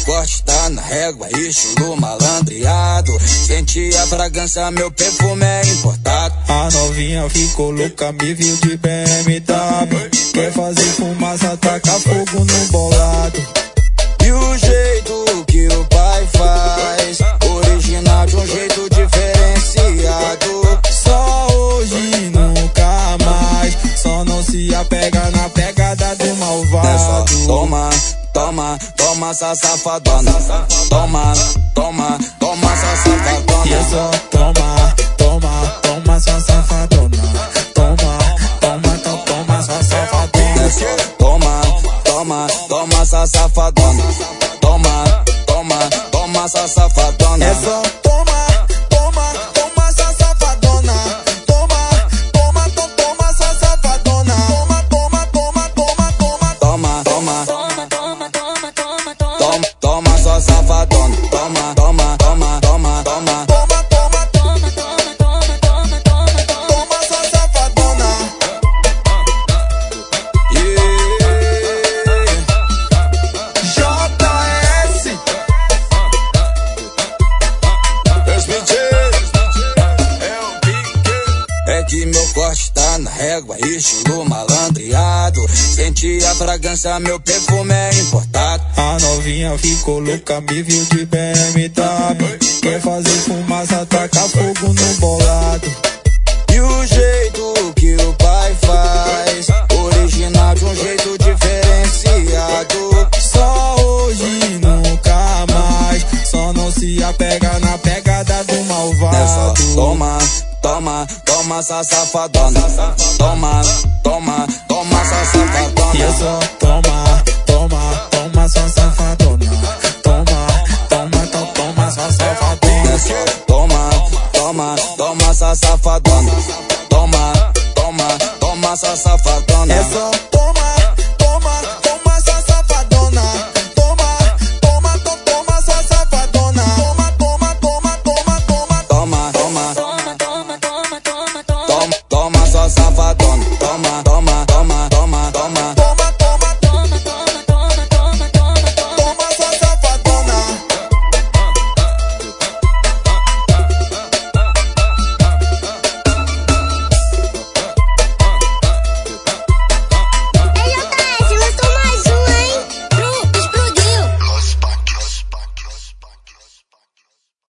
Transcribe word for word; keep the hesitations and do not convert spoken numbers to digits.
corte tá na régua, estilo malandreado. Senti a fragrância, meu perfume é importado. A novinha ficou louca, me viu de B M W. Quer fazer fumaça, taca fogo no bolado. E o jeito que o pai faz, original de um jeito diferenciado. Só hoje, nunca mais. Só não se apega na pegada do malvado. É só toma, toma, toma essa safadona. Toma, toma, toma essa safadona. E é só toma, toma, toma essa safadona. Toma, toma, to, toma essa safadona. É só toma, toma, toma essa safadona. Toma, toma, toma essa safadona. É só toma, toma, toma essa safadona. Toma, toma, to, toma essa safadona. Toma, toma, toma, toma, toma. Toma, toma, Toma, toma, toma, toma, toma. toma, toma só safadona. Toma, toma, toma, toma, toma. Toma, toma, Toma, toma, toma, toma, toma, toma. toma essa safadona. J S É que meu corte tá na régua, estilo malandreado. Senti a fragrância, meu perfume é importado. A novinha ficou louca, me viu de B M W. Quer fazer fumaça, taca fogo no bolado. E o jeito que o pai faz, original de um jeito diferenciado. Só hoje, nunca mais. Só não se apega na pegada do malvado. É só toma, toma, toma essa safadona. Toma,